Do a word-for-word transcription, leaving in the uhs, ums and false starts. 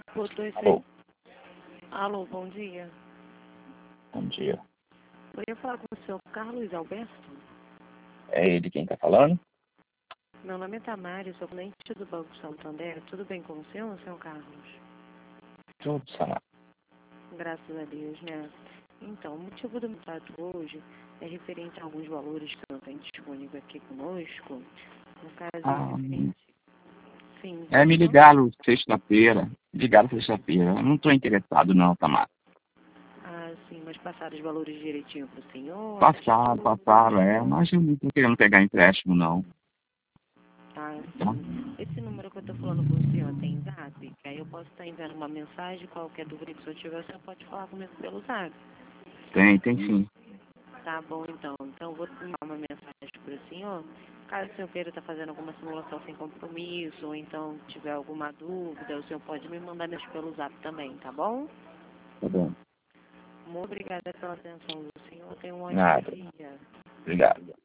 Botou esse Alô, aí. Alô, bom dia. bom dia. Eu ia falar com o senhor Carlos Alberto. É ele quem tá falando? Meu nome é Tamara, sou cliente do Banco Santander. Tudo bem com o senhor, senhor Carlos? Tudo, Samara. Graças a Deus, né? Então, o motivo do meu trato hoje é referente a alguns valores que não tem disponível aqui conosco. No caso, Ah, referente... Sim, é, pode me falar? ligaram sexta-feira. Me ligaram sexta-feira. Eu não tô interessado não, Tamara. Ah, sim, mas passaram os valores direitinho para o senhor, a taxa Passaram, tudo, passaram, é. Mas eu não tô querendo pegar empréstimo, não. tá? Tá? Sim. Esse número que eu tô falando com o senhor tem zap? Que aí eu posso estar enviando uma mensagem, qualquer dúvida que o senhor tiver, o senhor pode falar comigo pelo zap. Tem, tem sim. Tá bom, então. Então, eu vou enviar uma mensagem para o senhor. Caso o senhor queira estar fazendo alguma simulação sem compromisso, ou então tiver alguma dúvida, o senhor pode me mandar mensagem pelo zap também, tá bom? Tá bom. Muito obrigada pela atenção do senhor. Tenha um ótimo Nada. dia. Obrigado.